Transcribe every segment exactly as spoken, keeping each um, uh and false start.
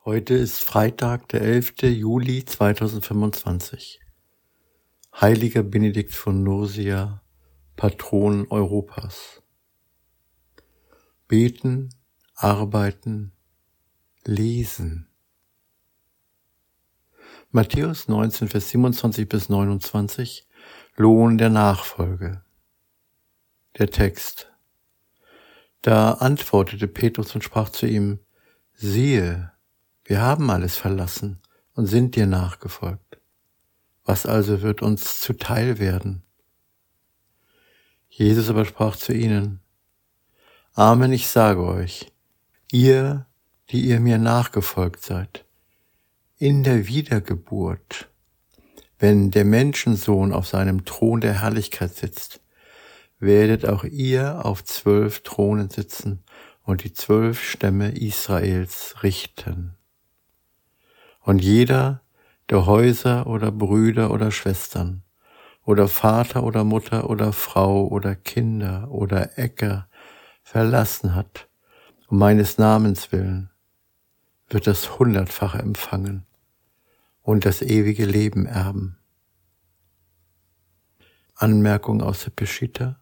Heute ist Freitag, der elfte Juli zweitausendfünfundzwanzig. Heiliger Benedikt von Nursia, Patron Europas. Beten, arbeiten, lesen. Matthäus neunzehn, Vers siebenundzwanzig bis neunundzwanzig, Lohn der Nachfolge. Der Text. Da antwortete Petrus und sprach zu ihm: Siehe, wir haben alles verlassen und sind dir nachgefolgt. Was also wird uns zuteil werden? Jesus aber sprach zu ihnen: Amen, ich sage euch, ihr, die ihr mir nachgefolgt seid, in der Wiedergeburt, wenn der Menschensohn auf seinem Thron der Herrlichkeit sitzt, werdet auch ihr auf zwölf Thronen sitzen und die zwölf Stämme Israels richten. Und jeder, der Häuser oder Brüder oder Schwestern oder Vater oder Mutter oder Frau oder Kinder oder Äcker verlassen hat, um meines Namens willen, wird das Hundertfache empfangen und das ewige Leben erben. Anmerkung aus der Peshitta.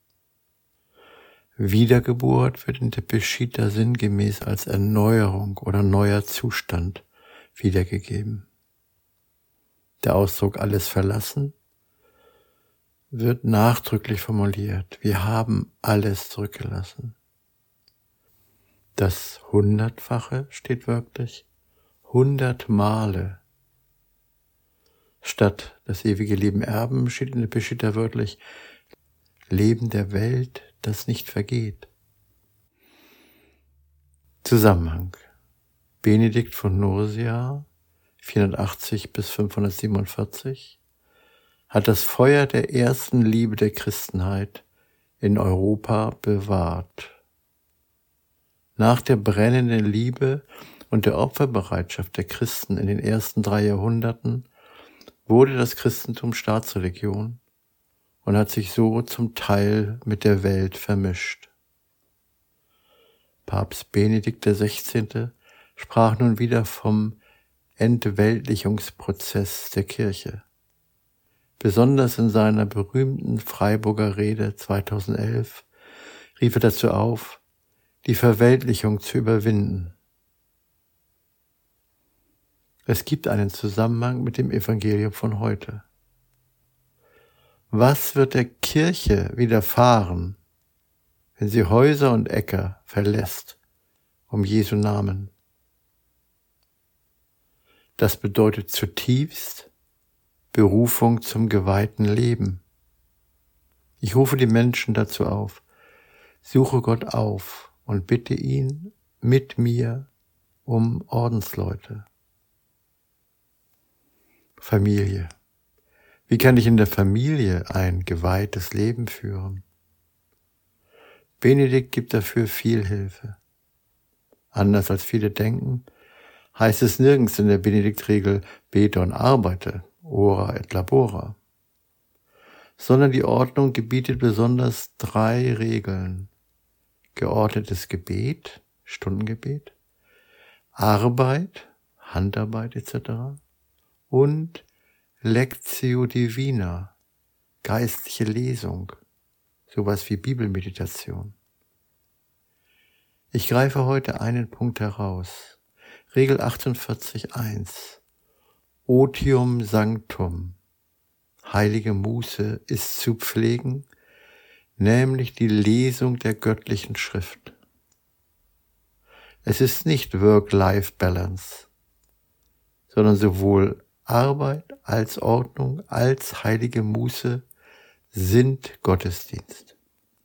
Wiedergeburt wird in der Peshitta sinngemäß als Erneuerung oder neuer Zustand wiedergegeben. Der Ausdruck alles verlassen wird nachdrücklich formuliert. Wir haben alles zurückgelassen. Das Hundertfache steht wörtlich hundert Male. Statt das ewige Leben erben steht in der Peshitta wörtlich Leben der Welt, das nicht vergeht. Zusammenhang. Benedikt von Nursia, vierhundertachtzig bis fünfhundertsiebenundvierzig, hat das Feuer der ersten Liebe der Christenheit in Europa bewahrt. Nach der brennenden Liebe und der Opferbereitschaft der Christen in den ersten drei Jahrhunderten wurde das Christentum Staatsreligion und hat sich so zum Teil mit der Welt vermischt. Papst Benedikt der Sechzehnte sprach nun wieder vom Entweltlichungsprozess der Kirche. Besonders in seiner berühmten Freiburger Rede zweitausendelf rief er dazu auf, die Verweltlichung zu überwinden. Es gibt einen Zusammenhang mit dem Evangelium von heute. Was wird der Kirche widerfahren, wenn sie Häuser und Äcker verlässt, um Jesu Namen? Das bedeutet zutiefst Berufung zum geweihten Leben. Ich rufe die Menschen dazu auf, suche Gott auf und bitte ihn mit mir um Ordensleute. Familie. Wie kann ich in der Familie ein geweihtes Leben führen? Benedikt gibt dafür viel Hilfe. Anders als viele denken, heißt es nirgends in der Benediktregel bete und arbeite, ora et labora, sondern die Ordnung gebietet besonders drei Regeln: geordnetes Gebet, Stundengebet, Arbeit, Handarbeit et cetera und Lectio Divina, geistliche Lesung, sowas wie Bibelmeditation. Ich greife heute einen Punkt heraus. Regel achtundvierzig eins. Otium Sanctum. Heilige Muße ist zu pflegen, nämlich die Lesung der göttlichen Schrift. Es ist nicht Work-Life-Balance, sondern sowohl Arbeit als Ordnung als heilige Muße sind Gottesdienst.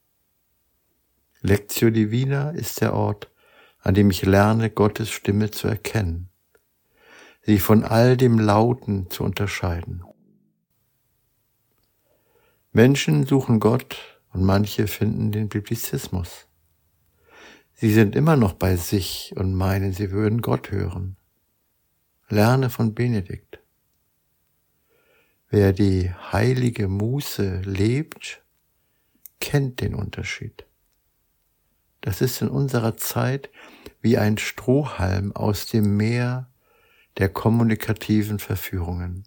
Lectio Divina ist der Ort, an dem ich lerne, Gottes Stimme zu erkennen, sie von all dem Lauten zu unterscheiden. Menschen suchen Gott und manche finden den Biblizismus. Sie sind immer noch bei sich und meinen, sie würden Gott hören. Lerne von Benedikt. Wer die heilige Muße lebt, kennt den Unterschied. Das ist in unserer Zeit wie ein Strohhalm aus dem Meer der kommunikativen Verführungen.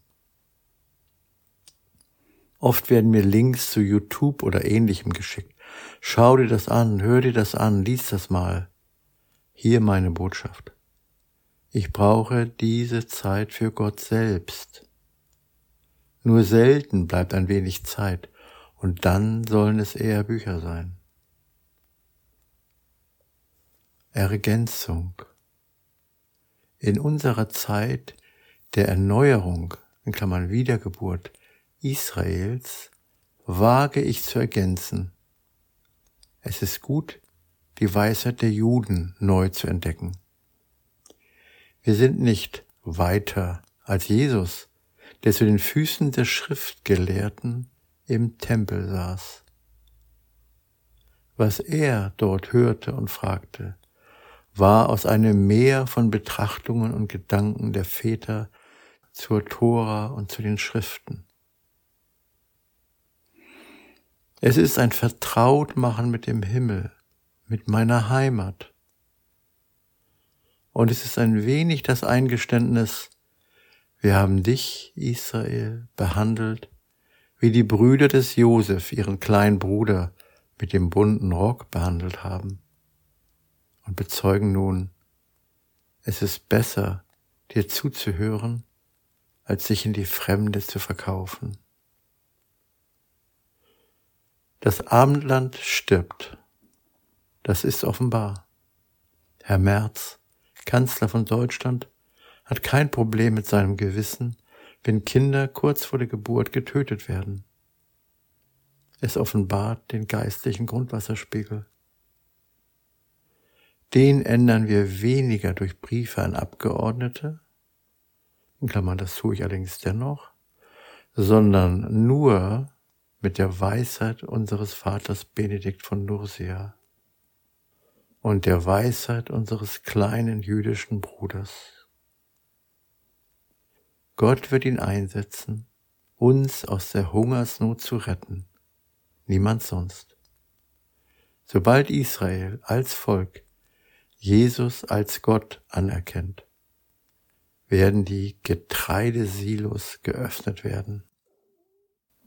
Oft werden mir Links zu YouTube oder Ähnlichem geschickt. Schau dir das an, hör dir das an, lies das mal. Hier meine Botschaft. Ich brauche diese Zeit für Gott selbst. Nur selten bleibt ein wenig Zeit, und dann sollen es eher Bücher sein. Ergänzung. In unserer Zeit der Erneuerung, in Klammern Wiedergeburt, Israels, wage ich zu ergänzen. Es ist gut, die Weisheit der Juden neu zu entdecken. Wir sind nicht weiter als Jesus, der zu den Füßen der Schriftgelehrten im Tempel saß. Was er dort hörte und fragte, war aus einem Meer von Betrachtungen und Gedanken der Väter zur Tora und zu den Schriften. Es ist ein Vertrautmachen mit dem Himmel, mit meiner Heimat. Und es ist ein wenig das Eingeständnis, wir haben dich, Israel, behandelt, wie die Brüder des Josef ihren kleinen Bruder mit dem bunten Rock behandelt haben. Und bezeugen nun, es ist besser, dir zuzuhören, als sich in die Fremde zu verkaufen. Das Abendland stirbt. Das ist offenbar. Herr Merz, Kanzler von Deutschland, hat kein Problem mit seinem Gewissen, wenn Kinder kurz vor der Geburt getötet werden. Es offenbart den geistlichen Grundwasserspiegel. Den ändern wir weniger durch Briefe an Abgeordnete, in Klammern, das tue ich allerdings dennoch, sondern nur mit der Weisheit unseres Vaters Benedikt von Nursia und der Weisheit unseres kleinen jüdischen Bruders. Gott wird ihn einsetzen, uns aus der Hungersnot zu retten, niemand sonst. Sobald Israel als Volk Jesus als Gott anerkennt, werden die Getreidesilos geöffnet werden.